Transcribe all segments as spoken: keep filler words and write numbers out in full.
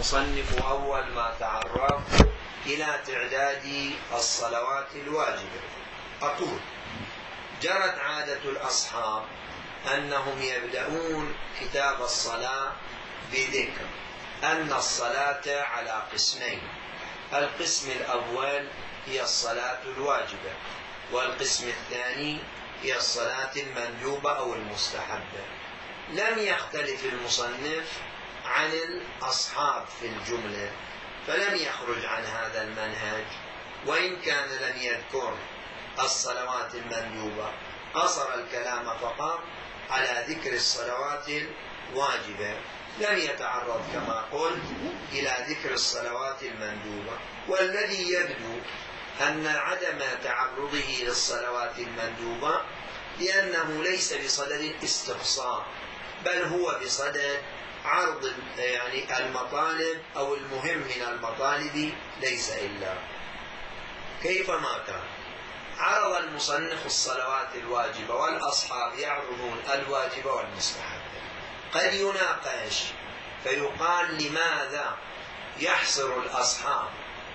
المصنف أول ما تعرض إلى تعداد الصلوات الواجبة. أقول: جرت عادة الأصحاب أنهم يبدأون كتاب الصلاة بذكر أن الصلاة على قسمين: القسم الأول هي الصلاة الواجبة، والقسم الثاني هي الصلاة المندوبة أو المستحبة. لم يختلف المصنف عن الأصحاب في الجملة، فلم يخرج عن هذا المنهج، وإن كان لم يذكر الصلوات المندوبة، قصر الكلام فقط على ذكر الصلوات الواجبة، لم يتعرض كما قلت إلى ذكر الصلوات المندوبة. والذي يبدو أن عدم تعرضه للصلوات المندوبة لأنه ليس بصدد الاستقصاء، بل هو بصدد عرض يعني المطالب أو المهم من المطالب، ليس إلا. كيفما كان، عرض المصنف الصلوات الواجبة والأصحاب يعرضون الواجبة والمستحبة. قد يناقش فيقال: لماذا يحصر الأصحاب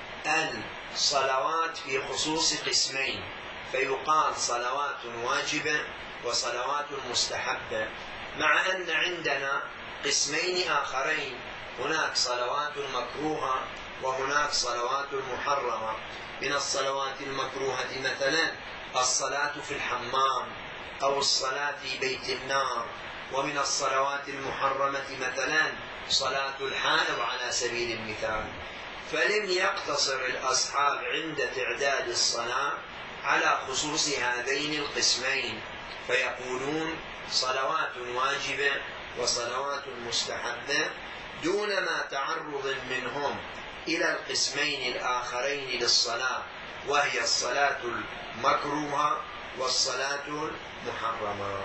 الصلوات في خصوص قسمين، فيقال صلوات واجبة وصلوات مستحبة، مع أن عندنا قسمين آخرين: هناك صلوات مكروهة وهناك صلوات محرمة. من الصلوات المكروهة مثلا الصلاة في الحمام أو الصلاة في بيت النار، ومن الصلوات المحرمة مثلا صلاة الحائض على سبيل المثال. فلم يقتصر الأصحاب عند تعداد الصلاة على خصوص هذين القسمين، فيقولون صلوات واجبة وصلوات مستحبة، دون ما تعرض منهم إلى القسمين الآخرين للصلاة، وهي الصلاة المكروهة والصلاة المحرمة.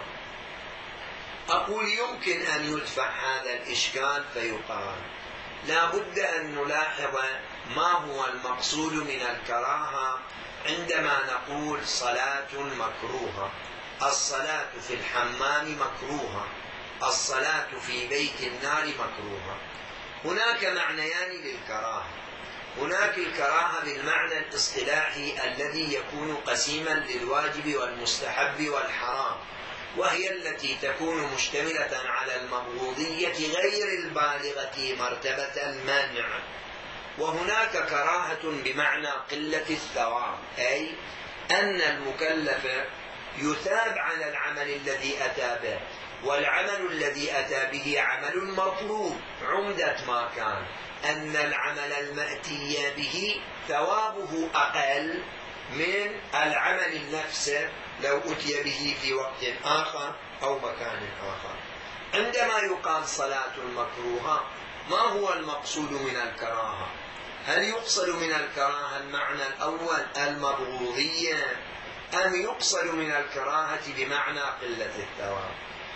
أقول: يمكن أن يدفع هذا الإشكال فيقال: لا بد أن نلاحظ ما هو المقصود من الكراهة عندما نقول صلاة مكروهة. الصلاة في الحمام مكروهة، الصلاة في بيت النار مكروهة. هناك معنيان للكراهة: هناك الكراهة بالمعنى الاصطلاحي الذي يكون قسيما للواجب والمستحب والحرام، وهي التي تكون مشتملة على المبغوضية غير البالغة مرتبة المانع. وهناك كراهة بمعنى قلة الثواب، أي أن المكلف يثاب على العمل الذي أتى به، والعمل الذي أتى به عمل مطلوب عمدة ما كان، أن العمل المأتي به ثوابه أقل من العمل نفسه لو أتي به في وقت آخر أو مكان آخر. عندما يقال صلاة مكروهة، ما هو المقصود من الكراهة؟ هل يقصد من الكراهة المعنى الأول المبغوضية، أم يقصد من الكراهة بمعنى قلة الثواب؟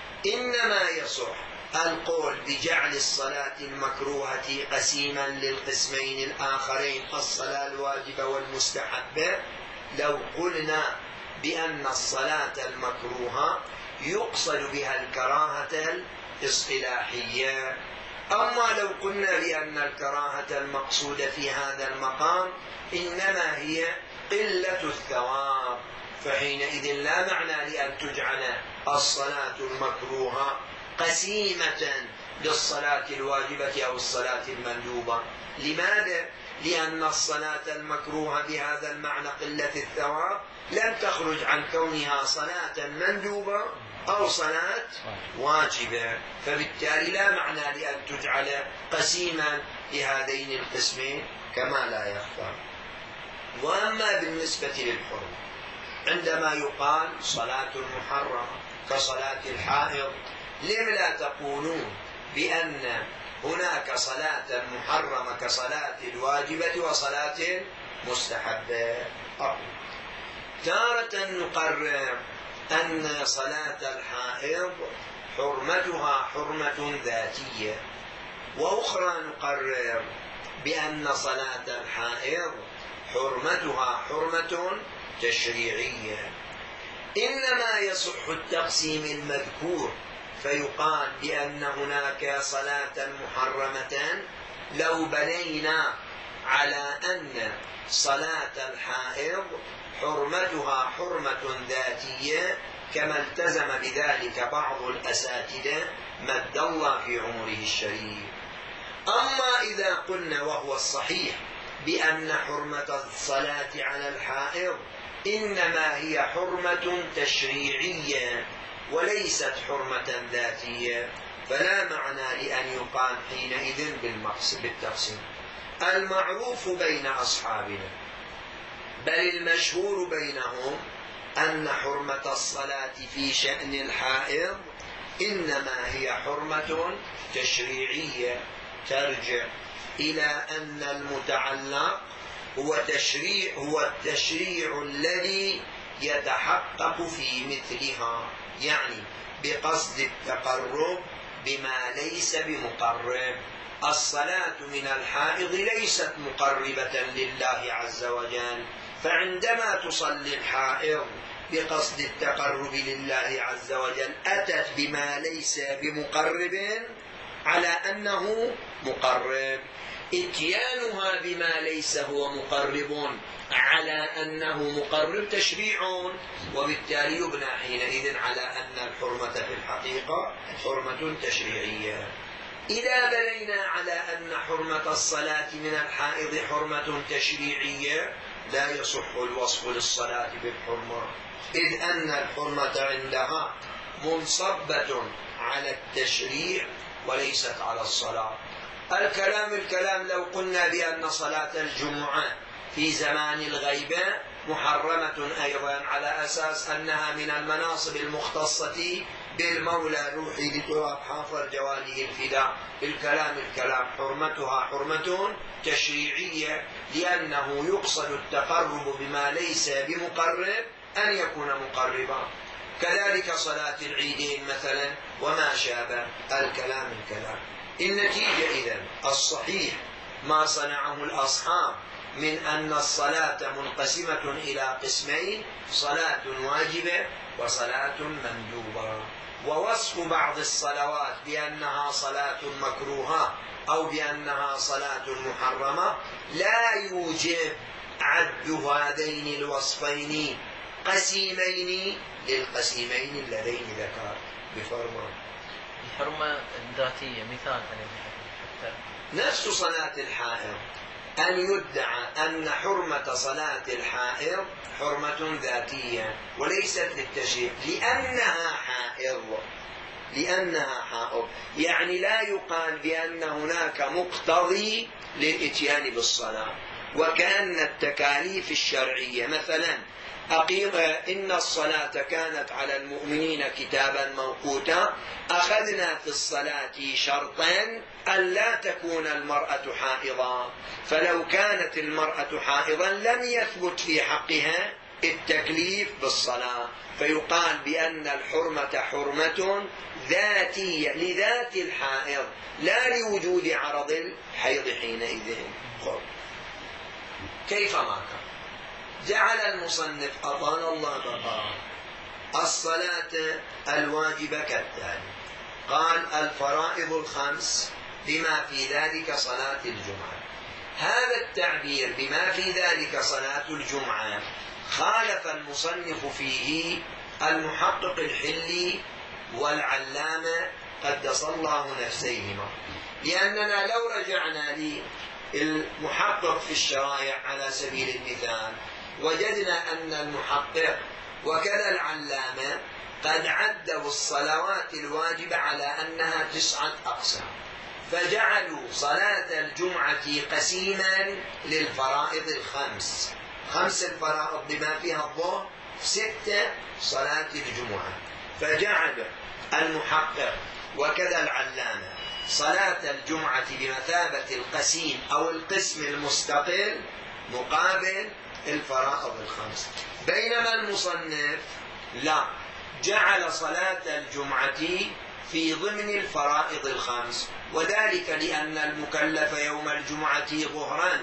إنما يصح القول بجعل الصلاة المكروهة قسيما للقسمين الآخرين، الصلاة الواجبة والمستحبة، لو قلنا بأن الصلاة المكروهة يقصد بها الكراهة الاصطلاحية. أما لو قلنا بأن الكراهة المقصودة في هذا المقام إنما هي قلة الثواب، فحينئذ لا معنى لأن تجعل الصلاة المكروهة قسيمة للصلاة الواجبة أو الصلاة المندوبة. لماذا؟ لأن الصلاة المكروهة بهذا المعنى قلة الثواب لم تخرج عن كونها صلاة مندوبة أو صلاة واجبة، فبالتالي لا معنى لأن تجعل قسيما لهذين القسمين كما لا يخفى. وأما بالنسبة للحرم، عندما يقال صلاة محرمة كصلاة الحائض، لم لا تقولون بأن هناك صلاة محرمة كصلاة الواجبة وصلاة مستحبة؟ تارة نقرر أن صلاة الحائض حرمتها حرمة ذاتية، وأخرى نقرر بأن صلاة الحائض حرمتها حرمة تشريعية. إنما يصح التقسيم المذكور فيقال بأن هناك صلاة محرمة لو بنينا على أن صلاة الحائض حرمتها حرمة ذاتية كما التزم بذلك بعض الأساتذة مد الله في عمره الشريف. أما إذا قلنا وهو الصحيح بأن حرمة الصلاة على الحائض إنما هي حرمة تشريعية وليست حرمة ذاتية، فلا معنى لأن يقال حينئذ بالتقسيم. المعروف بين أصحابنا بل المشهور بينهم أن حرمة الصلاة في شأن الحائض إنما هي حرمة تشريعية ترجع إلى أن المتعلق هو تشريع هو التشريع الذي يتحقق في مثلها، يعني بقصد التقرب بما ليس بمقرب. الصلاة من الحائض ليست مقربة لله عز وجل، فعندما تصلي الحائض بقصد التقرب لله عز وجل أتت بما ليس بمقرب على أنه مقرب. اتيانها بما ليس هو مقرب على أنه مقرب تشريع، وبالتالي يبنى حينئذ على أن الحرمة في الحقيقة حرمة تشريعية. إذا بنينا على أن حرمة الصلاة من الحائض حرمة تشريعية لا يصح الوصف للصلاة بالحرمة، إذ أن الحرمة عندها منصبة على التشريع وليست على الصلاة. الكلام الكلام لو قلنا بأن صلاة الجمعة في زمان الغيبة محرمة أيضا على أساس أنها من المناصب المختصة بالمولى الروحي لتراب حافر جواله الفداء، الكلام الكلام حرمتها حرمة تشريعية لأنه يقصد التقرب بما ليس بمقرب أن يكون مقربا. كذلك صلاة العيدين مثلا وما شابه، الكلام الكلام. النتيجة إذن الصحيح ما صنعه الأصحاب من أن الصلاة منقسمة إلى قسمين: صلاة واجبة وصلاة مندوبة. ووصف بعض الصلوات بأنها صلاة مكروهة أو بأنها صلاة محرمة لا يوجب عد هذين الوصفين قسيمين للقسيمين اللذين ذكر بفرمان. الحرمة الذاتية مثال حتى نفس صلاة الحائض، أن يدعى أن حرمة صلاة الحائض حرمة ذاتية وليست للتشريع لأنها حائض، لأنها حائض يعني لا يقال بأن هناك مقتضي للإتيان بالصلاة. وكأن التكاليف الشرعية مثلا أقيم إن الصلاة كانت على المؤمنين كتابا موقوتا، أخذنا في الصلاة شرطا أن لا تكون المرأة حائضا، فلو كانت المرأة حائضا لم يثبت في حقها التكليف بالصلاة، فيقال بأن الحرمة حرمة ذاتية لذات الحائض لا لوجود عرض الحيض حينئذ. كيف ما كان جعل المصنف أطال الله بقاء الصلاة الواجبة كالتالي: قال الفرائض الخمس بما في ذلك صلاة الجمعة. هذا التعبير بما في ذلك صلاة الجمعة خالف المصنف فيه المحقق الحلي والعلامة قدس الله نفسيهما، لأننا لو رجعنا للمحقق في الشرائع على سبيل المثال وجدنا أن المحقق وكذا العلامة قد عدوا الصلوات الواجبة على أنها تسعة أقسام، فجعلوا صلاة الجمعة قسيما للفرائض الخمس، خمس الفرائض بما فيها الظهر، ستة صلاة الجمعة، فجعل المحقق وكذا العلامة صلاة الجمعة بمثابة القسيم أو القسم المستقل مقابل الفرائض الخمس، بينما المصنف لا، جعل صلاة الجمعة في ضمن الفرائض الخمس، وذلك لأن المكلف يوم الجمعة ظهرا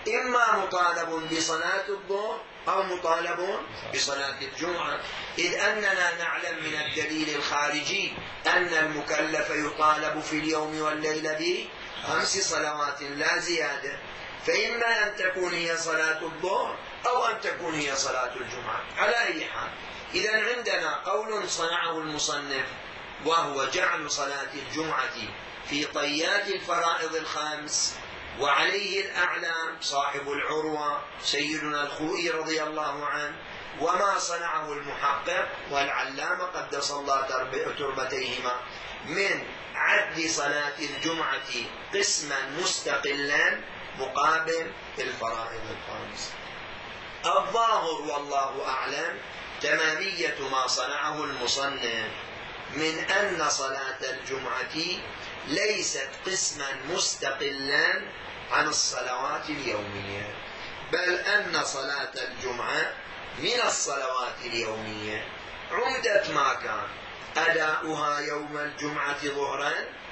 إما مطالب بصلاة الظهر أو مطالب بصلاة الجمعة، إذ أننا نعلم من الدليل الخارجي أن المكلف يطالب في اليوم والليلة بخمس صلوات لا زيادة، فإما أن تكون هي صلاة الظهر أو أن تكون هي صلاة الجمعة على أي حال. إذن عندنا قول صنعه المصنف وهو جعل صلاة الجمعة في طيات الفرائض الخمس، وعليه الأعلام صاحب العروة سيدنا الخوئي رضي الله عنه، وما صنعه المحقق والعلامة قدس الله تربتيهما من عد صلاة الجمعة قسما مستقلا مقابل الفرائض الخمس. الظاهر والله أعلم تمامية ما صنعه المصنف من أن صلاة الجمعة ليست قسما مستقلا عن الصلوات اليومية، بل أن صلاة الجمعة من الصلوات اليومية، عمدة ما كان أداؤها يوم الجمعة ظهرا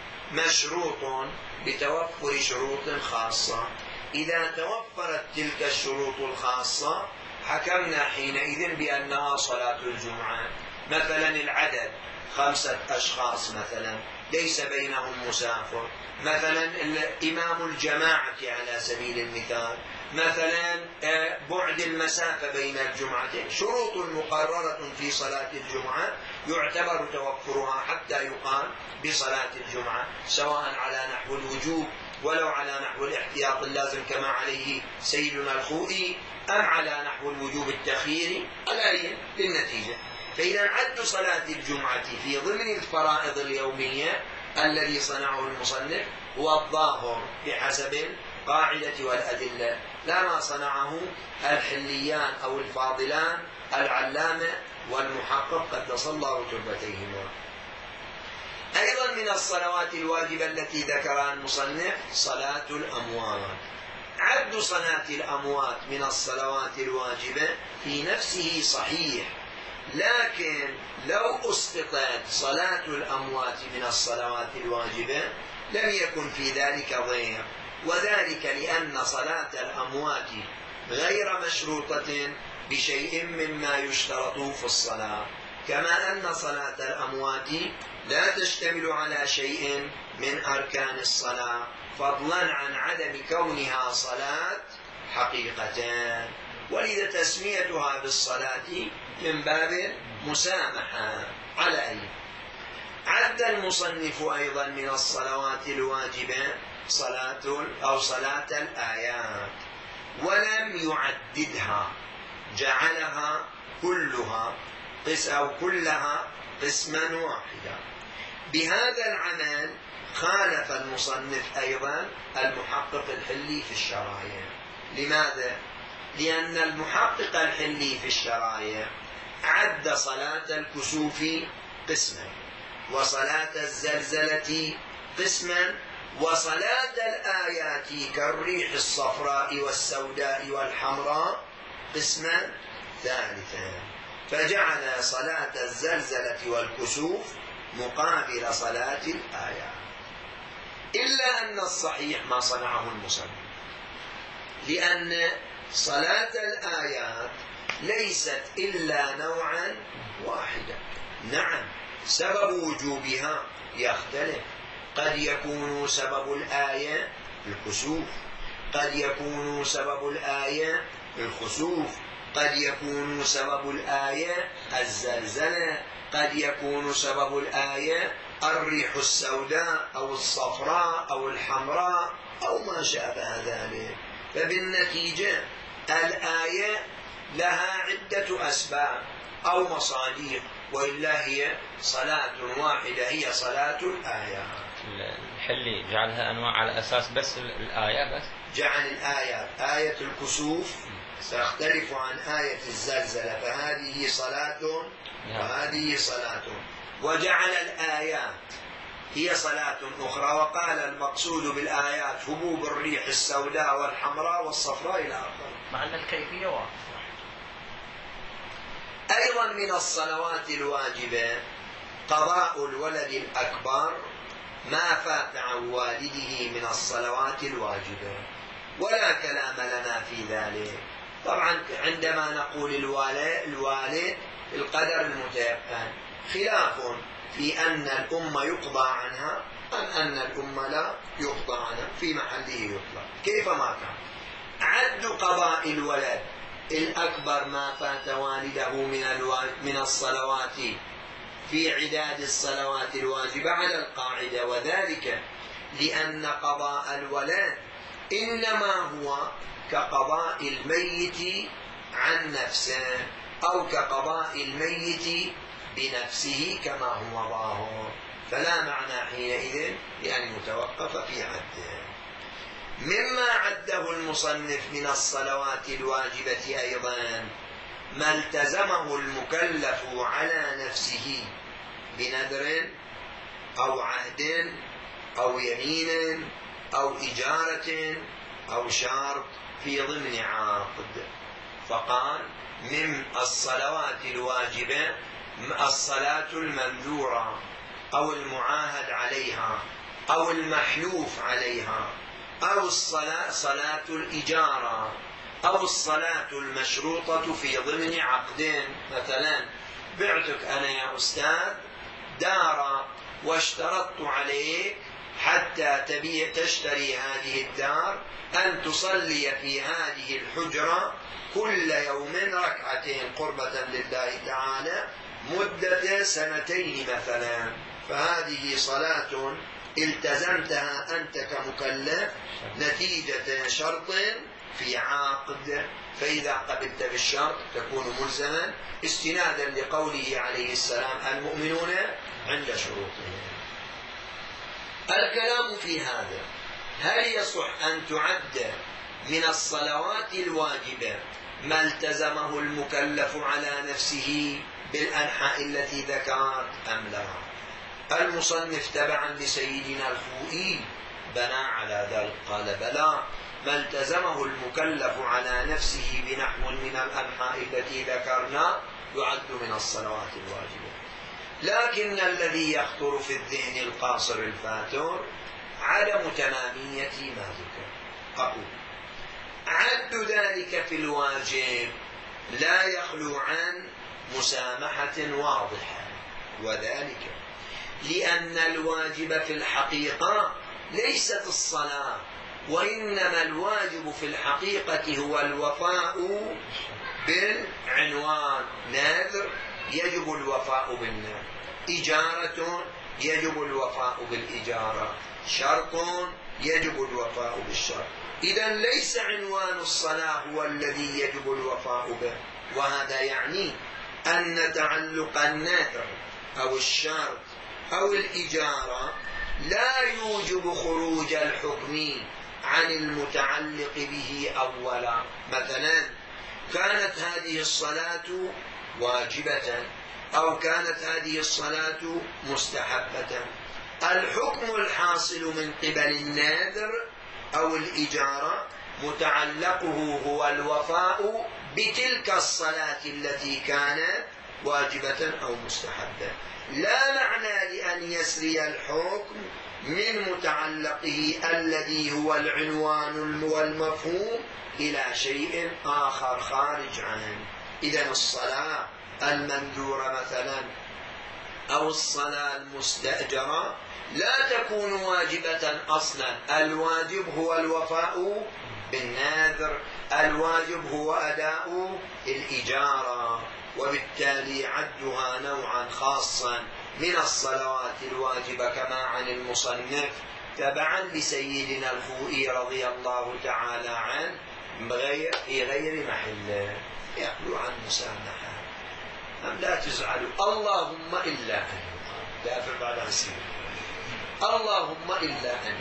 مشروط بتوفر شروط خاصة. إذا توفرت تلك الشروط الخاصة حكمنا حينئذ بأنها صلاة الجمعة. مثلا العدد خمسة أشخاص مثلا ليس بينهم مسافر، مثلا إمام الجماعة على سبيل المثال، مثلا بعد المسافة بين الجمعتين، شروط مقررة في صلاة الجمعة يعتبر توفرها حتى يقال بصلاة الجمعة، سواء على نحو الوجوب ولو على نحو الاحتياط اللازم كما عليه سيدنا الخوئي، أم على نحو الوجوب التخييري، على للنتيجة. فإذا عد صلاة الجمعة في ضمن الفرائض اليومية الذي صنعه المصنف هو الظاهر بحسب القاعدة والأدلة، لا ما صنعه الحليان أو الفاضلان العلامة والمحقق قدس الله تربتيهما. أيضا من الصلوات الواجبة التي ذكرها المصنف صلاة الأموات. عد صلاة الأموات من الصلوات الواجبة في نفسه صحيح، لكن لو أسقطت صلاة الأموات من الصلوات الواجبة لم يكن في ذلك ضير، وذلك لأن صلاة الأموات غير مشروطة بشيء مما يشترط في الصلاة، كما أن صلاة الأموات لا تشتمل على شيء من أركان الصلاة، فضلا عن عدم كونها صلاة حقيقة، ولذا تسميتها بالصلاة من باب مسامحة. على أي عد المصنف أيضا من الصلوات الواجبة صلاة أو صلاة الآيات، ولم يعددها، جعلها كلها أو كلها قسما واحدا. بهذا العمل خالف المصنف أيضا المحقق الحلي في الشرائع. لماذا؟ لأن المحقق الحلي في الشرائع عد صلاة الكسوف قسما، وصلاة الزلزلة قسما، وصلاة الآيات كالريح الصفراء والسوداء والحمراء قسما ثالثا، فجعل صلاة الزلزلة والكسوف مقابل صلاة الآيات. إلا أن الصحيح ما صنعه المصنف، لأن صلاة الآيات ليست إلا نوعا واحدا. نعم سبب وجوبها يختلف، قد يكون سبب الآية الكسوف، قد يكون سبب الآية الخسوف، قد يكون سبب الآية الزلزلة، قد يكون سبب الآية الريح السوداء أو الصفراء أو الحمراء أو ما شابه ذلك. فبالنتيجة الآية لها عدة أسباب أو مصادر، وإلا هي صلاة واحدة، هي صلاة الآيات. الحلي جعلها أنواع على أساس بس الآية، بس جعل الآيات آية الكسوف تختلف عن آية الزلزلة، فهذه صلاة وهذه صلاة، وجعل الآيات هي صلاة أخرى، وقال المقصود بالآيات هبوب الريح السوداء والحمراء والصفراء إلى آخره، مع أن الكيفية واحدة. أيضا من الصلوات الواجبة قضاء الولد الأكبر ما فات عن والده من الصلوات الواجبة، ولا كلام لنا في ذلك. طبعا عندما نقول الوالد القدر المتيقن، خلاف في أن الأمة يقضى عنها أم أن الأمة لا يقضى عنها، في محله يطلق كيفما كان. عد قضاء الولد الأكبر ما فات والده من الصلوات في عداد الصلوات الواجبة على القاعدة، وذلك لأن قضاء الولد إنما هو كقضاء الميت عن نفسه أو كقضاء الميت بنفسه كما هو ظاهر، فلا معنى حينئذ لأن يتوقف في عده. مما عده المصنف من الصلوات الواجبة أيضا ما التزمه المكلف على نفسه بنذر أو عهد أو يمين أو إجارة أو شرط في ضمن عقد. فقال من الصلوات الواجبة الصلاة المنذورة أو المعاهد عليها أو المحلوف عليها، أو الصلاة صلاة الإجارة، أو الصلاة المشروطة في ضمن عقدين. مثلا بعتك أنا يا أستاذ دار واشترطت عليك حتى تبيع تشتري هذه الدار أن تصلي في هذه الحجرة كل يوم ركعتين قربة لله تعالى مدة سنتين مثلا، فهذه صلاة التزمتها أنت كمكلف نتيجة شرط في عقد، فإذا قبلت بالشرط تكون ملزما استنادا لقوله عليه السلام المؤمنون عند شروطهم. الكلام في هذا هل يصح أن تعد من الصلوات الواجبة ما التزمه المكلف على نفسه بالأنحاء التي ذكرت أم لا؟ المصنف تبعا لسيدنا الخوئي بنى على ذلك، قال بلى، ما التزمه المكلف على نفسه بنحو من الأنحاء التي ذكرنا يعد من الصلوات الواجبة. لكن الذي يخطر في الذهن القاصر الفاتر عدم تمامية ما ذكر. أقول عد ذلك في الواجب لا يخلو عن مسامحة واضحة، وذلك لأن الواجب في الحقيقة ليست الصلاة، وإنما الواجب في الحقيقة هو الوفاء بالعنوان. نذر يجب الوفاء بالنذر، إجارة يجب الوفاء بالإجارة، شرط يجب الوفاء بالشرط. إذا ليس عنوان الصلاة هو الذي يجب الوفاء به، وهذا يعني أن تعلق النذر أو الشرط أو الإجارة لا يوجب خروج الحكم عن المتعلق به أولا. مثلا كانت هذه الصلاة واجبة أو كانت هذه الصلاة مستحبة، الحكم الحاصل من قبل الناذر أو الإجارة متعلقه هو الوفاء بتلك الصلاة التي كانت واجبة أو مستحبة، لا معنى لأن يسري الحكم من متعلقه الذي هو العنوان والمفهوم إلى شيء آخر خارج عنه. إذن الصلاة المنذورة مثلا أو الصلاة المستأجرة لا تكون واجبة أصلا، الواجب هو الوفاء بالنذر، الواجب هو أداء الإجارة، وبالتالي عدها نوعا خاصا من الصلوات الواجبة كما عن المصنف تبعا لسيدنا الخوئي رضي الله تعالى عنه في غير محله. يقول عن مسامحة أم لا تزعلوا اللهم إلا أن دافع بعد عن سير اللهم إلا أن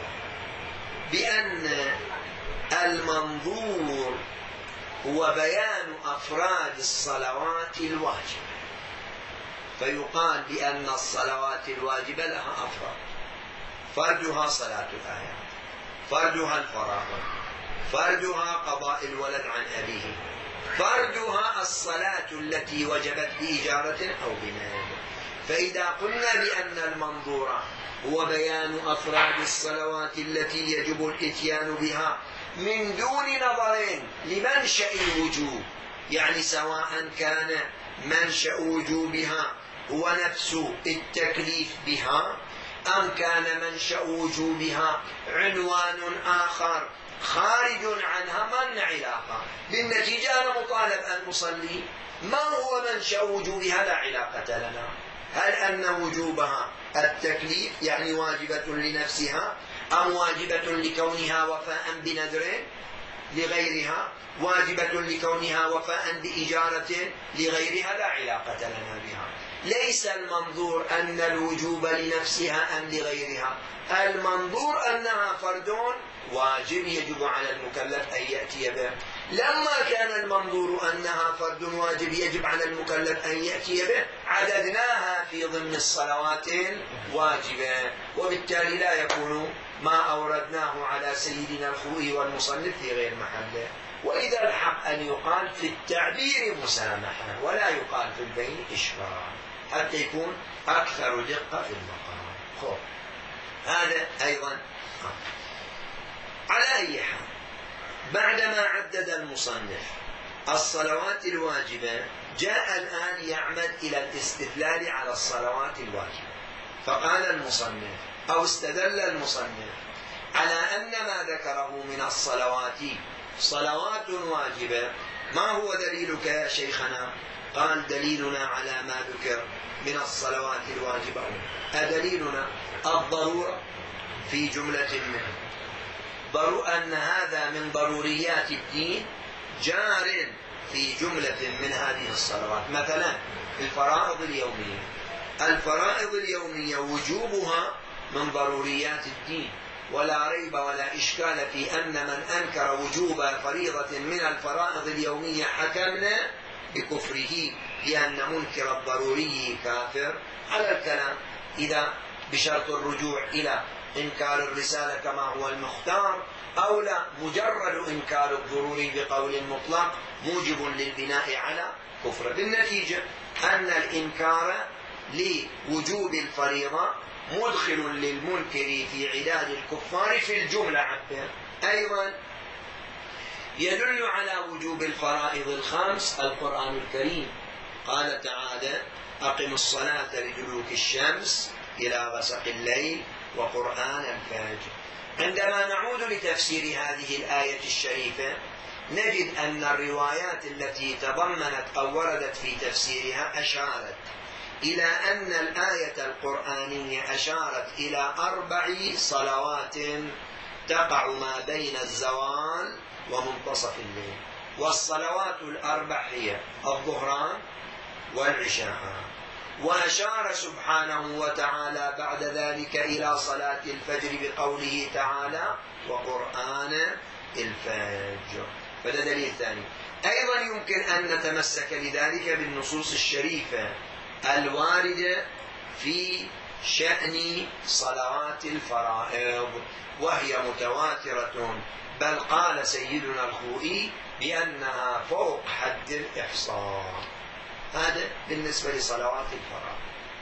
بأن المنظور هو بيان أفراد الصلوات الواجبة، فيقال بأن الصلوات الواجبة لها أفراد، فردها صلاة الآيات، فردها الفرائض، فردها قضاء الولد عن أبيه، فردها الصلاة التي وجبت بإجارة أو بناء. فإذا قلنا بأن المنظور هو بيان أفراد الصلوات التي يجب الإتيان بها من دون نظر لمنشأ الوجوب، يعني سواء كان منشأ وجوبها هو نفس التكليف بها أم كان منشأ وجوبها عنوان آخر خارج عنها، ما لنا علاقة. بالنتيجة أنا مطالب أن أصلي، ما هو منشأ وجوبها لا علاقة لنا. هل أن وجوبها التكليف يعني واجبة لنفسها، أم واجبة لكونها وفاء بنذر لغيرها، واجبة لكونها وفاء بإجارة لغيرها، لا علاقة لنا بها. ليس المنظور أن الوجوب لنفسها أم لغيرها، المنظور أنها فرد واجب يجب على المكلف أن يأتي به. لما كان المنظور أنها فرد واجب يجب على المكلف أن يأتي به عددناها في ضمن الصلوات الواجبة، وبالتالي لا يكون ما أوردناه على سيدنا الخوئي والمصنف في غير محله. وإذا الحق أن يقال في التعبير مسامحة ولا يقال في البين إشبار حتى يكون أكثر دقة في المقام. خب هذا أيضا. على أي حال، بعدما عدد المصنف الصلوات الواجبة جاء الآن يعمد إلى الاستدلال على الصلوات الواجبة، فقال المصنف أو استدل المصنف على أن ما ذكره من الصلوات صلوات واجبة. ما هو دليلك يا شيخنا؟ قال دليلنا على ما ذكر من الصلوات الواجبة أدليلنا الضرورة في جملة منه، أن هذا من ضروريات الدين جار في جملة من هذه الصلوات. مثلا الفرائض اليومية، الفرائض اليومية وجوبها من ضروريات الدين، ولا ريب ولا إشكال في أن من أنكر وجوب فريضة من الفرائض اليومية حكمنا بكفره، لأن منكر الضروري كافر على الكلام، إذا بشرط الرجوع إلى إنكار الرسالة كما هو المختار، أو لا مجرد إنكار الضروري بقول مطلق موجب للبناء على كفر. بالنتيجة أن الإنكار لوجوب الفريضة مدخل للمنكر في عداد الكفار في الجملة عبر. أيضا يدل على وجوب الفرائض الخمس القرآن الكريم، قال تعالى أقم الصلاة لدلوك الشمس إلى غسق الليل وقرآن الفجر. عندما نعود لتفسير هذه الآية الشريفة نجد أن الروايات التي تضمنت أو وردت في تفسيرها أشارت إلى أن الآية القرآنية أشارت إلى أربع صلوات تقع ما بين الزوال ومنتصف الليل، والصلوات الأربع هي الظهران والعشاء. وأشار سبحانه وتعالى بعد ذلك إلى صلاة الفجر بقوله تعالى وقرآن الفجر، فده دليل ثاني. أيضا يمكن أن نتمسك لذلك بالنصوص الشريفة الواردة في شأن صلوات الفرائض، وهي متواترة، بل قال سيدنا الخوئي بأنها فوق حد الإحصاء. هذا بالنسبة لصلوات الفرائض.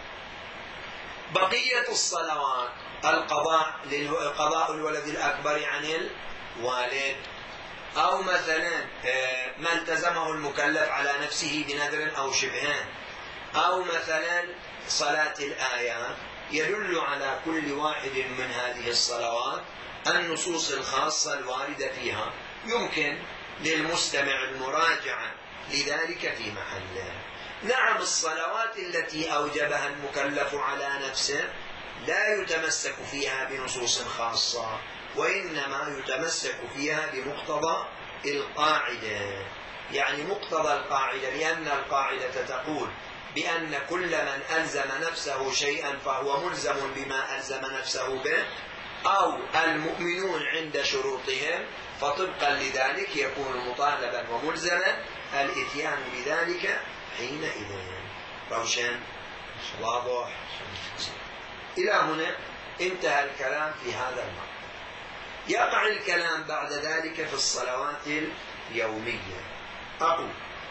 بقية الصلوات القضاء قضاء الولد الأكبر عن الوالد، أو مثلا ما التزمه المكلف على نفسه بنذر أو شبهان، أو مثلا صلاة الآيات، يدل على كل واحد من هذه الصلوات النصوص الخاصة الواردة فيها، يمكن للمستمع المراجعة لذلك في محله. نعم الصلوات التي أوجبها المكلف على نفسه لا يتمسك فيها بنصوص خاصة، وإنما يتمسك فيها بمقتضى القاعدة، يعني مقتضى القاعدة، لأن القاعدة تقول بأن كل من ألزم نفسه شيئا فهو ملزم بما ألزم نفسه به، أو المؤمنون عند شروطهم، فطبقا لذلك يكون مطالبا وملزما الإتيان بذلك حينئذ. روشن؟ واضح؟ إلى هنا انتهى الكلام في هذا المقام. يقع الكلام بعد ذلك في الصلوات اليومية. أقول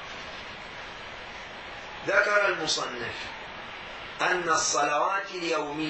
ذكر المصنف أن الصلوات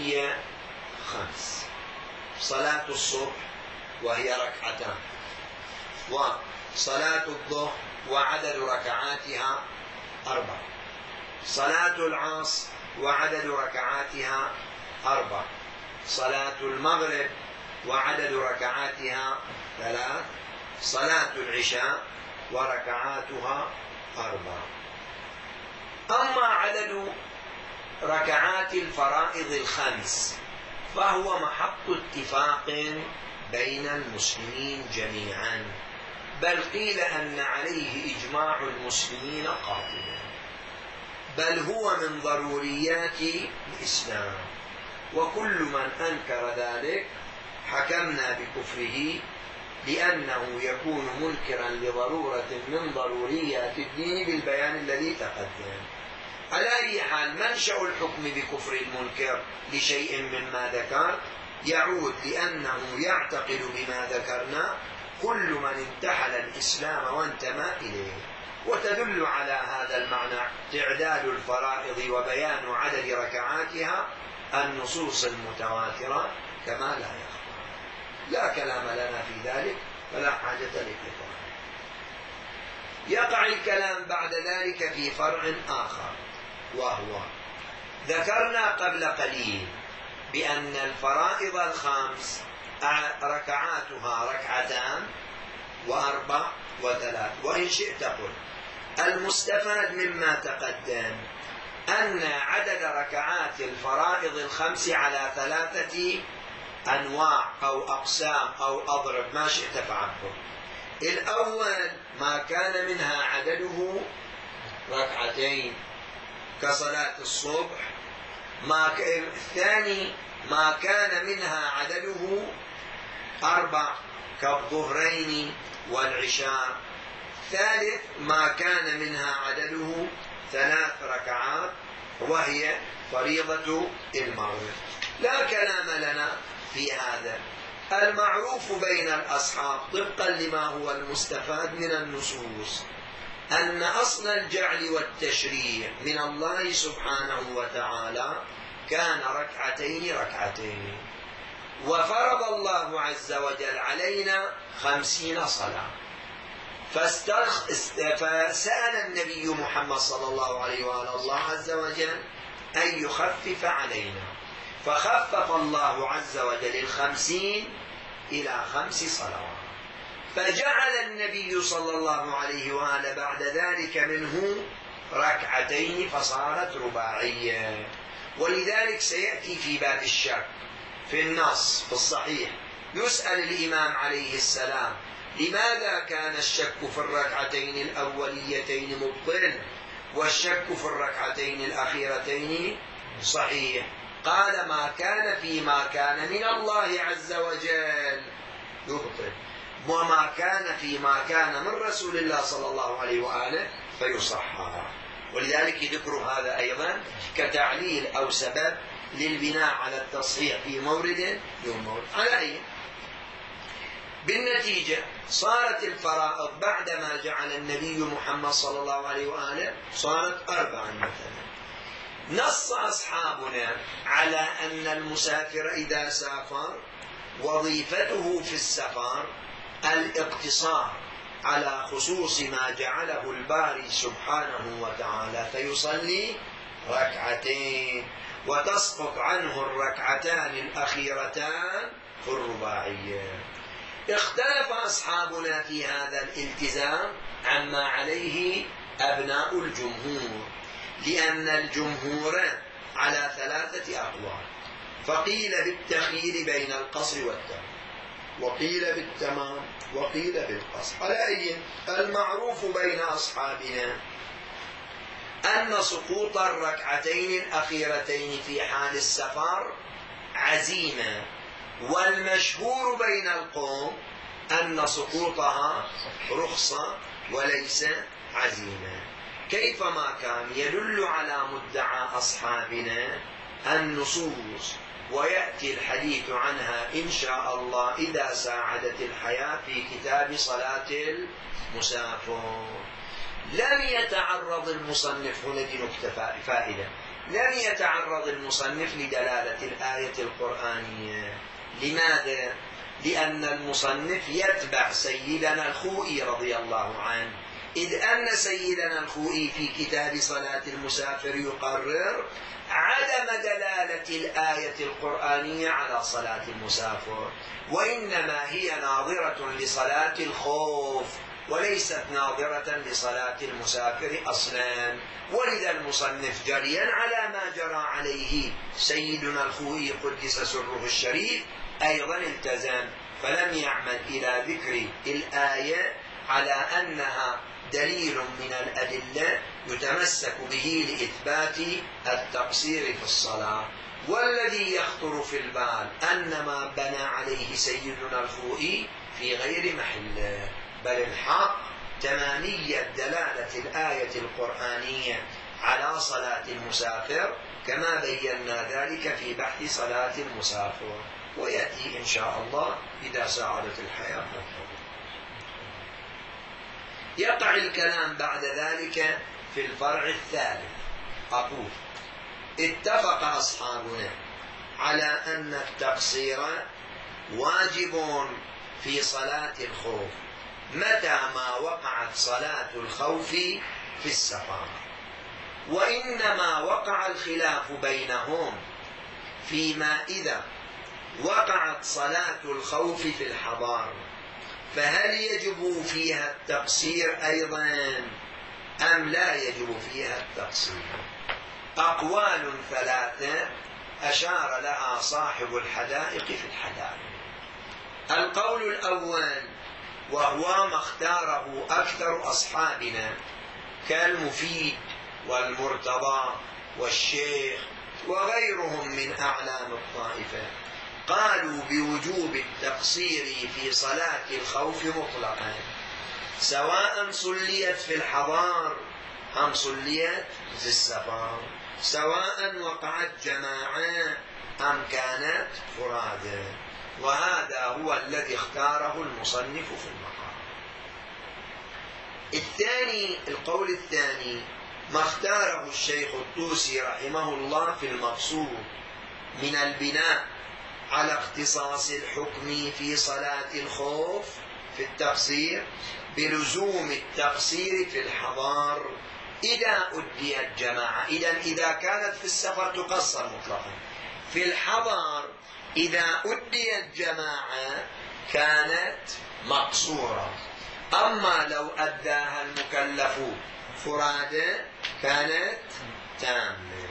اليومية خمس: صلاة الصبح وهي ركعتان، وصلاة الظهر وعدد ركعاتها أربع، صلاة العصر وعدد ركعاتها أربع، صلاة المغرب وعدد ركعاتها ثلاث، صلاة العشاء وركعاتها أربع. أما عدد ركعات الفرائض الخمس فهو محط اتفاق بين المسلمين جميعا، بل قيل أن عليه إجماع المسلمين قاطبا، بل هو من ضروريات الإسلام، وكل من أنكر ذلك حكمنا بكفره لأنه يكون منكرا لضرورة من ضروريات الدين بالبيان الذي تقدم. على أي حال منشأ الحكم بكفر المنكر لشيء مما ذكر يعود لأنه يعتقد بما ذكرنا كل من انتحل الإسلام وانتمى إليه، وتدل على هذا المعنى تعداد الفرائض وبيان عدد ركعاتها النصوص المتواترة كما لا يخفى. لا كلام لنا في ذلك فلا حاجة للقطاع. يقع الكلام بعد ذلك في فرع آخر، وهو ذكرنا قبل قليل بأن الفرائض الخمس ركعاتها ركعتان وأربع وثلاث، وإن شئت قل المستفاد مما تقدم أن عدد ركعات الفرائض الخمس على ثلاثة أنواع أو أقسام أو أضرب ما شئت فعبر. الأول ما كان منها عدده ركعتين كصلاة الصبح، ما ك... الثاني ما كان منها عدده أربع كالظهرين والعشاء، الثالث ما كان منها عدده ثلاث ركعات وهي فريضة المغرب. لا كلام لنا في هذا. المعروف بين الأصحاب طبقا لما هو المستفاد من النصوص أن أصل الجعل والتشريع من الله سبحانه وتعالى كان ركعتين ركعتين، وفرض الله عز وجل علينا خمسين صلاة، فسأل النبي محمد صلى الله عليه وآله الله عز وجل أن يخفف علينا، فخفف الله عز وجل الخمسين إلى خمس صلوات، فجعل النبي صلى الله عليه وآله بعد ذلك منه ركعتين فصارت رباعية. ولذلك سيأتي في باب الشك في النص في الصحيح يسأل الإمام عليه السلام لماذا كان الشك في الركعتين الأوليتين مبطل والشك في الركعتين الأخيرتين صحيح؟ قال ما كان فيما كان من الله عز وجل يبطل، وما كان فيما كان من رسول الله صلى الله عليه وآله فيصحح. ولذلك ذكر هذا أيضا كتعليل أو سبب للبناء على التصحيح في مورد دون مورد. على أي بالنتيجة صارت الفرائض بعدما جعل النبي محمد صلى الله عليه وآله صارت أربعا مثلا. نص أصحابنا على أن المسافر إذا سافر وظيفته في السفر الاقتصار على خصوص ما جعله الباري سبحانه وتعالى، فيصلي ركعتين وتسقط عنه الركعتان الأخيرتان في الرباعية. اختلف أصحابنا في هذا الالتزام عما عليه أبناء الجمهور، لأن الجمهور على ثلاثة أقوال، فقيل بالتخيير بين القصر والتمام، وقيل بالتمام، وقيل بالقصر. على أي المعروف بين أصحابنا أن سقوط الركعتين الأخيرتين في حال السفر عزيمة، والمشهور بين القوم أن سقوطها رخصة وليس عزيمة. كيفما كان يدل على مدعى أصحابنا النصوص، ويأتي الحديث عنها إن شاء الله إذا ساعدت الحياة في كتاب صلاة المسافر. لم يتعرض المصنف، هنا دي نكتة فائدة، لم يتعرض المصنف لدلالة الآية القرآنية. لماذا؟ لأن المصنف يتبع سيدنا الخوئي رضي الله عنه، إذ أن سيدنا الخوئي في كتاب صلاة المسافر يقرر عدم دلالة الآية القرآنية على صلاة المسافر، وإنما هي ناظرة لصلاة الخوف وليست ناظرة لصلاة المسافر أصلا. ولذا المصنف جريا على ما جرى عليه سيدنا الخوئي قدس سره الشريف أيضا التزم، فلم يعمد إلى ذكر الآية على أنها دليل من الأدلة يتمسك به لإثبات التقصير في الصلاة. والذي يخطر في البال أن ما بنى عليه سيدنا الخوئي في غير محله، بل الحق تمامية دلالة الآية القرآنية على صلاة المسافر كما بينا ذلك في بحث صلاة المسافر، ويأتي إن شاء الله إذا ساعدت الحياة. يقع الكلام بعد ذلك في الفرع الثالث. أقول اتفق أصحابنا على أن التقصير واجب في صلاة الخوف متى ما وقعت صلاة الخوف في السفر، وإنما وقع الخلاف بينهم فيما إذا وقعت صلاة الخوف في الحضار فهل يجب فيها التقصير أيضا أم لا يجب فيها التقصير. أقوال ثلاثة أشار لها صاحب الحدائق في الحدائق. القول الأول وهو ما اختاره أكثر أصحابنا كالمفيد والمرتضى والشيخ وغيرهم من أعلام الطائفة، قالوا بوجوب التقصير في صلاة الخوف مطلقا سواء صليت في الحضار أم صليت في السفر، سواء وقعت جماعة أم كانت فرادى، وهذا هو الذي اختاره المصنف في المقام. الثاني القول الثاني ما اختاره الشيخ الطوسي رحمه الله في المقصود من البناء على اختصاص الحكم في صلاة الخوف في التقصير بلزوم التقصير في الحضار إذا أديت جماعة. إذا إذا كانت في السفر تقصر مطلقا، في الحضر إذا أديت جماعة كانت مقصورة، أما لو أداها المكلف فرادى كانت تامة.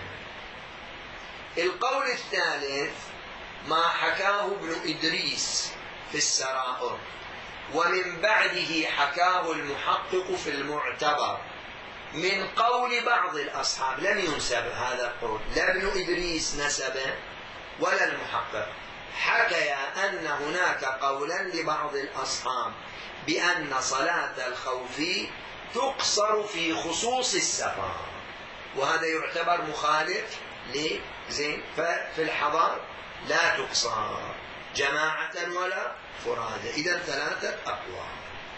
القول الثالث ما حكاه ابن إدريس في السرائر، ومن بعده حكاه المحقق في المعتبر من قول بعض الأصحاب، لم ينسب هذا القول، لا ابن إدريس نسبه ولا المحقق، حكى أن هناك قولا لبعض الأصحاب بأن صلاة الخوف تقصر في خصوص السفر، وهذا يعتبر مخالف لزين، ففي الحضر لا تقصر جماعة ولا فرادى. إذا ثلاثة أقوال.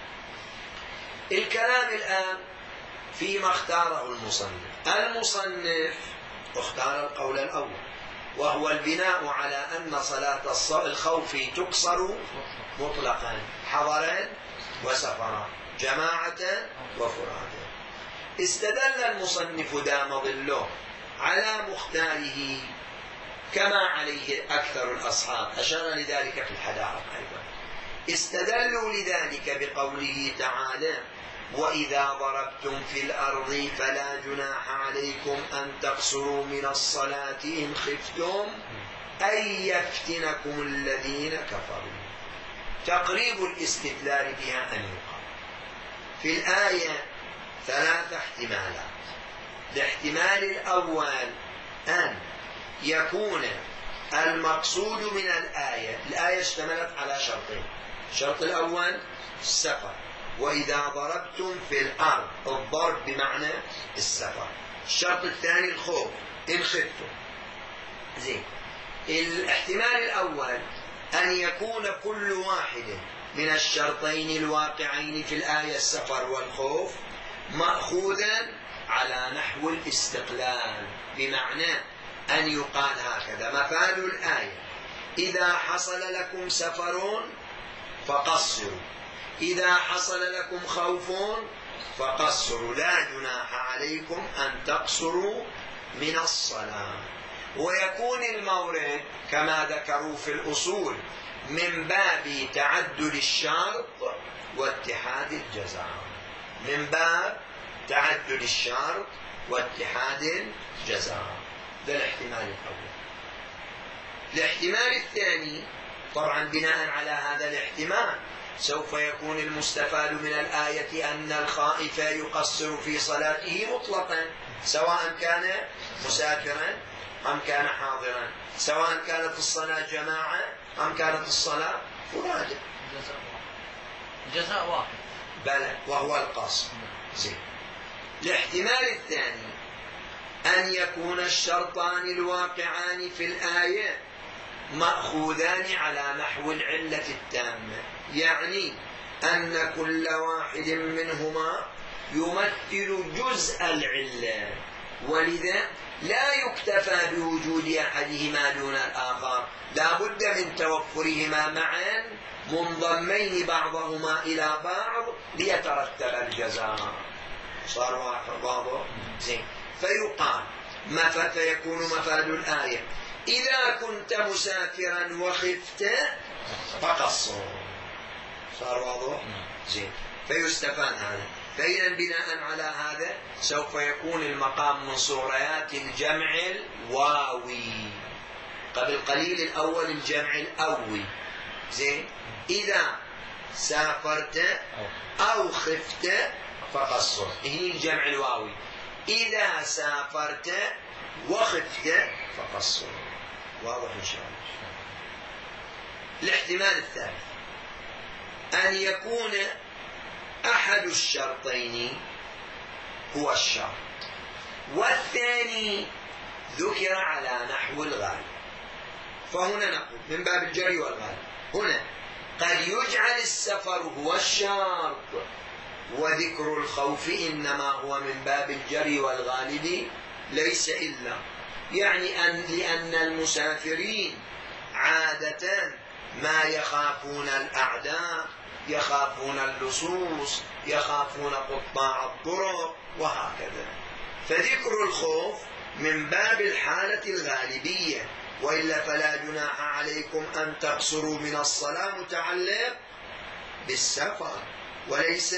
الكلام الآن فيما اختاره المصنف. المصنف اختار القول الأول وهو البناء على أن صلاة الخوف تقصر مطلقا حضرا وسفرا جماعة وفرادا. استدل المصنف دام ظله على مختاره كما عليه أكثر الأصحاب، أشار لذلك في الحدائق أيضا. استدلوا لذلك بقوله تعالى وإذا ضربتم في الأرض فلا جناح عليكم أن تقصروا من الصلاة إن خفتم أن يفتنكم الذين كفروا. تقريب الاستدلال بها أن يقال في الآية ثلاث احتمالات. الاحتمال الأول أن يكون المقصود من الآية، الآية اشتملت على شرطين، الشرط الأول السفر، وإذا ضربتم في الأرض الضرب بمعنى السفر، الشرط الثاني الخوف إن خفتم. زين، الاحتمال الأول أن يكون كل واحد من الشرطين الواقعين في الآية السفر والخوف مأخوذا على نحو الاستقلال، بمعنى أن يقال هكذا مفاد الآية إذا حصل لكم سفر فقصروا. إذا حصل لكم خوف فقصروا، لا جناح عليكم أن تقصروا من الصلاة. ويكون المورد كما ذكروا في الأصول من باب تعدد الشرط واتحاد الجزاء، من باب تعدد الشرط واتحاد الجزاء. ده الاحتمال الأول. الاحتمال الثاني طبعا بناء على هذا الاحتمال سوف يكون المستفاد من الآية أن الخائف يقصر في صلاته مطلقا، سواء كان مسافرا أم كان حاضرا، سواء كانت الصلاة جماعة أم كانت الصلاة فرادى، جزاء واحد بلى وهو القصر. زين. الاحتمال الثاني أن يكون الشرطان الواقعان في الآية مأخوذان على نحو العلة التامة، يعني أن كل واحد منهما يمثل جزء العلة، ولذا لا يكتفى بوجود أحدهما دون الآخر، لا بد من توفرهما معا منضمين بعضهما إلى بعض ليترتب الجزاء. صار واضح؟ زين. فيقال ما فيكون مفاد الآية إذا كنت مسافرا وخفت فقصر. صار واضح؟ زين. فيستفاد هذا. فإذا بناء على هذا سوف يكون المقام من صوريات الجمع الواوي. قبل قليل الأول الجمع الأوي. زين. إذا سافرت أو خفت فقصر، هي الجمع الواوي. إذا سافرت وخفت فقصر. واضح إن شاء الله. الاحتمال الثالث أن يكون أحد الشرطين هو الشرط والثاني ذكر على نحو الغالب. فهنا نقول من باب الجري والغالب، هنا قد يجعل السفر هو الشرط وذكر الخوف إنما هو من باب الجري والغالب ليس إلا، يعني أن لأن المسافرين عادة ما يخافون الأعداء، يخافون اللصوص، يخافون قطاع الطرق وهكذا، فذكر الخوف من باب الحالة الغالبية، وإلا فلا جناح عليكم أن تقصروا من الصلاة متعلق بالسفر وليس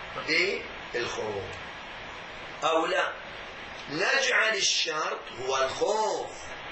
بالخوف. أو لا نجعل الشرط هو الخوف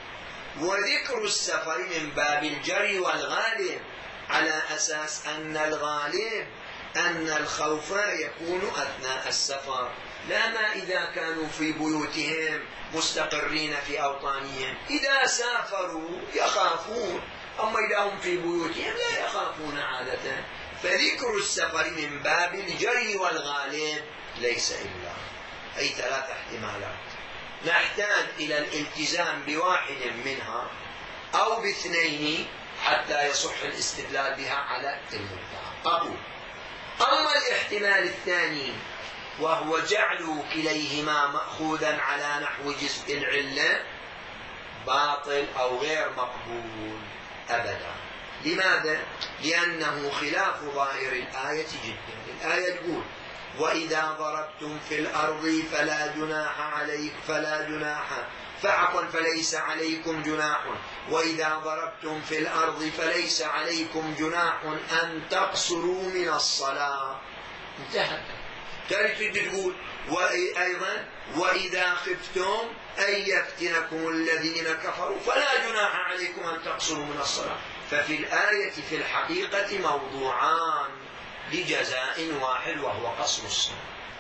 وذكر السفر من باب الجري والغالب، على أساس أن الغالب أن الخوف يكون أثناء السفر، لا ما إذا كانوا في بيوتهم مستقرين في أوطانهم. إذا سافروا يخافون، أما إذا هم في بيوتهم لا يخافون عادة. فذكر السفر من باب الجري والغالب ليس إلا. أي ثلاث احتمالات، نحتاج إلى الالتزام بواحد منها أو باثنين حتى يصح الاستدلال بها على المدعى. أقول أما الاحتمال الثاني وهو جعل كليهما مأخوذا على نحو جزء العلة باطل أو غير مقبول أبدا. لماذا؟ لأنه خلاف ظاهر الآية جدا. الآية تقول وإذا ضربتم في الأرض فلا جناح عليك فلا جناح فعفوا فليس عليكم جناح وإذا ضربتم في الأرض فليس عليكم جناح أن تقصروا من الصلاة. انتهت. تالي تقول وأيضا وإذا خفتم أن يفتنكم الذين كفروا فلا جناح عليكم أن تقصروا من الصلاة. ففي الآية في الحقيقة موضوعان لجزاء واحد وهو قصر الصلاة.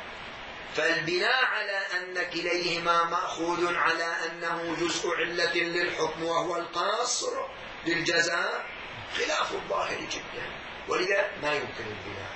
فالبناء على أن كليهما مأخوذ على أنه جزء علة للحكم وهو القصر للجزاء خلاف الظاهر جدا، ولذا ما يمكن البناء.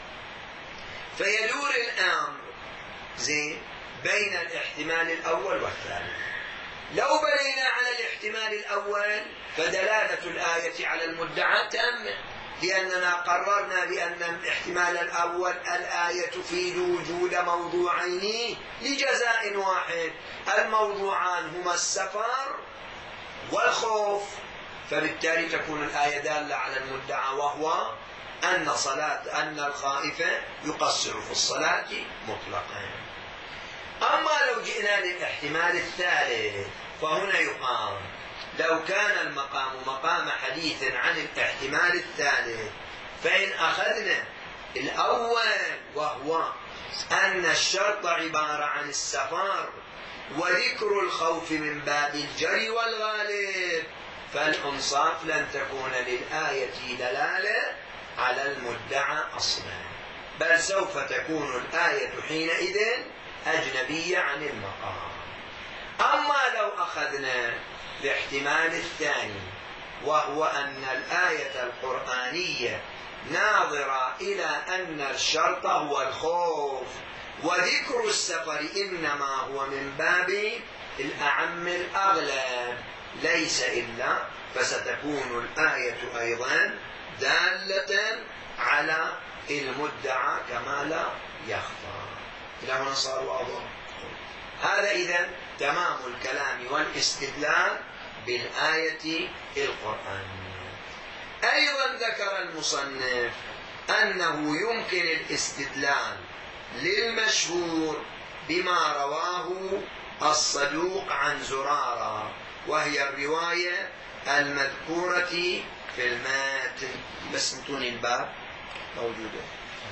فيدور الأمر زين بين الاحتمال الأول والثاني. لو بنينا على الاحتمال الأول فدلالة الآية على المدعى تامة، لأننا قررنا بأن الاحتمال الأول الآية تفيد وجود موضوعين لجزاء واحد، الموضوعان هما السفر والخوف، فبالتالي تكون الآية دالة على المدعى وهو أن صلاة أن الخائف يقصر في الصلاة مطلقا. أما لو جئنا للاحتمال الثالث فهنا يقام لو كان المقام مقام حديث عن الاحتمال الثالث، فإن أخذنا الأول وهو أن الشرط عبارة عن السفر وذكر الخوف من باب الجري والغالب، فالإنصاف لن تكون للآية دلالة على المدعى أصلا، بل سوف تكون الآية حينئذ أجنبية عن المقام. أما لو أخذنا الاحتمال الثاني وهو أن الآية القرآنية ناظرة إلى أن الشرط هو الخوف وذكر السفر إنما هو من باب الأعم الأغلب ليس إلا، فستكون الآية أيضا دالة على المدعى كما لا يخفى. إلى هنا صار واضح. هذا إذن تمام الكلام والاستدلال بالآية القرآنية. أيضا ذكر المصنف أنه يمكن الاستدلال للمشهور بما رواه الصدوق عن زرارة، وهي الرواية المذكورة في الماتن. بس انتوني الباب موجودة.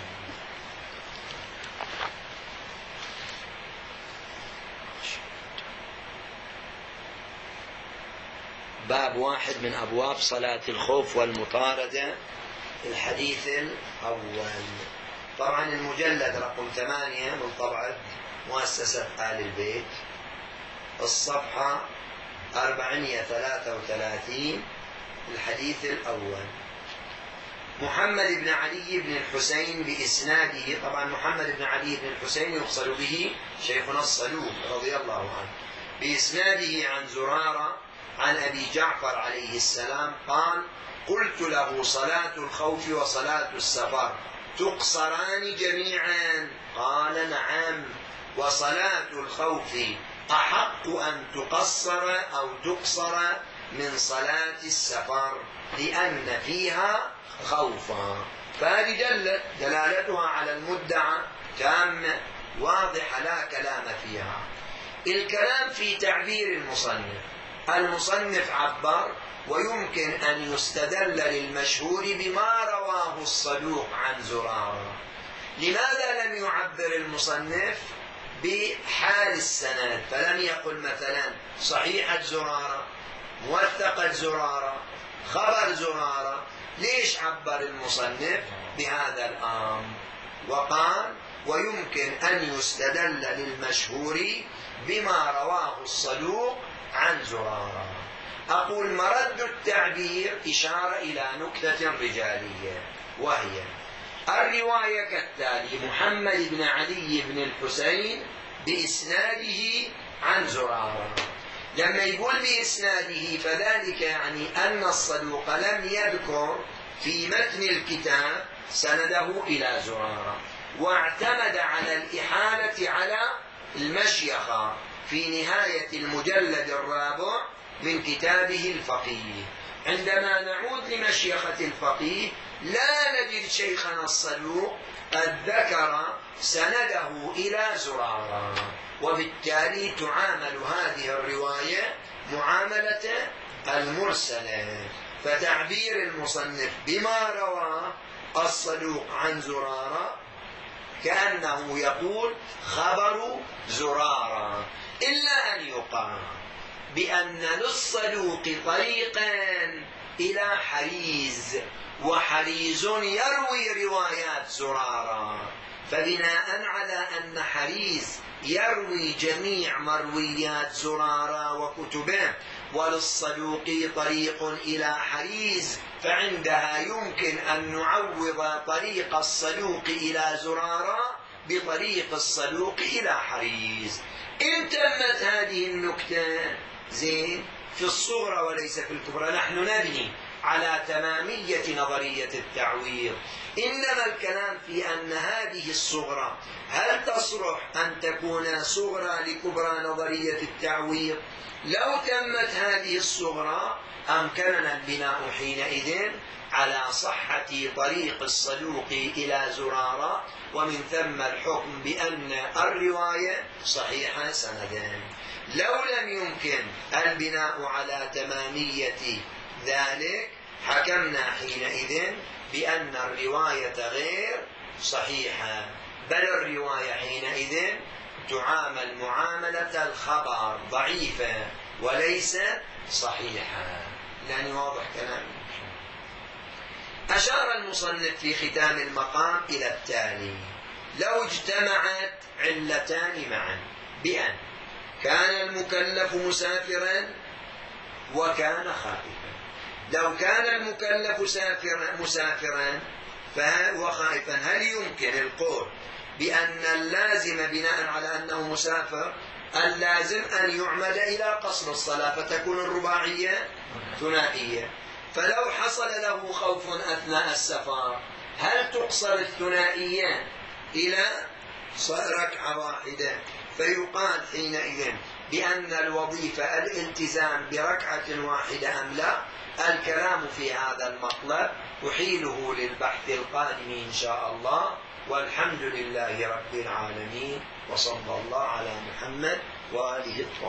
باب واحد من أبواب صلاة الخوف والمطاردة، الحديث الأول. طبعا المجلد رقم ثمانية من طبعة مؤسسة آل البيت، الصفحة أربعمائة وثلاثة وثلاثين، الحديث الأول. محمد بن علي بن الحسين بإسناده، طبعا محمد بن علي بن الحسين يقصد به شيخنا الصدوق رضي الله عنه، بإسناده عن زرارة عن أبي جعفر عليه السلام قال: قلت له: صلاة الخوف وصلاة السفر تقصران جميعا؟ قال: نعم. وصلاة الخوف أحق أن تقصر أو تقصر من صلاة السفر لأن فيها خوفا. فهذه دلت دلالتها على المدعى تامة واضحة لا كلام فيها. الكلام في تعبير المصنف. المصنف عبر ويمكن أن يستدل للمشهور بما رواه الصدوق عن زرارة. لماذا لم يعبر المصنف بحال السند، فلم يقل مثلا صحيحة زرارة، موثقة زرارة، خبر زرارة؟ ليش عبر المصنف بهذا الأمر؟ وقال: ويمكن أن يستدل للمشهور بما رواه الصدوق عن زرارة. أقول مرد التعبير إشارة إلى نكتة رجالية، وهي الرواية كالتالي: محمد بن علي بن الحسين بإسناده عن زرارة. لما يقول بإسناده فذلك يعني أن الصدوق لم يذكر في متن الكتاب سنده إلى زرارة، واعتمد على الإحالة على المشيخة في نهاية المجلد الرابع من كتابه الفقيه. عندما نعود لمشيخة الفقيه لا نجد شيخنا الصدوق قد ذكر سنده إلى زرارة، وبالتالي تعامل هذه الرواية معاملة المرسلة. فتعبير المصنف بما رواه الصدوق عن زرارة كأنه يقول خبر زرارة، إلا أن يقال بأن للصدوق طريقا إلى حريز، وحريز يروي روايات زرارة، فبناء على أن حريز يروي جميع مرويات زرارة وكتبه، وللصدوق طريق إلى حريز، فعندها يمكن أن نعوض طريق الصدوق إلى زرارة بطريق الصدوق إلى حريز. إن تمت هذه النكتة زين في الصغرى وليس في الكبرى، نحن نبني على تمامية نظرية التعويض، إنما الكلام في أن هذه الصغرى هل تصلح أن تكون صغرى لكبرى نظرية التعويض؟ لو تمت هذه الصغرى أمكننا البناء حينئذ على صحة طريق الصدوق إلى زرارة، ومن ثم الحكم بأن الرواية صحيحة سندا. لو لم يمكن البناء على تمامية ذلك حكمنا حينئذ بأن الرواية غير صحيحة، بل الرواية حينئذ تعامل معاملة الخبر ضعيفة وليس صحيحة. يعني واضح كلامي؟ أشار المصنف في ختام المقام إلى التالي: لو اجتمعت علتان معا بأن كان المكلف مسافرا وكان خائفا، لو كان المكلف سافرا مسافرا وخائفا هل يمكن القول بأن اللازم بناء على أنه مسافر اللازم أن يعمد إلى قصر الصلاة فتكون الرباعية ثنائية؟ فلو حصل له خوف أثناء السفر هل تقصر الثنائية إلى ركعة واحدة؟ فيقال حينئذ بأن الوظيفة الالتزام بركعة واحدة أم لا؟ الكلام في هذا المطلب أحيله للبحث القادم إن شاء الله، والحمد لله رب العالمين، وصلى الله على محمد وآله الطاهرين.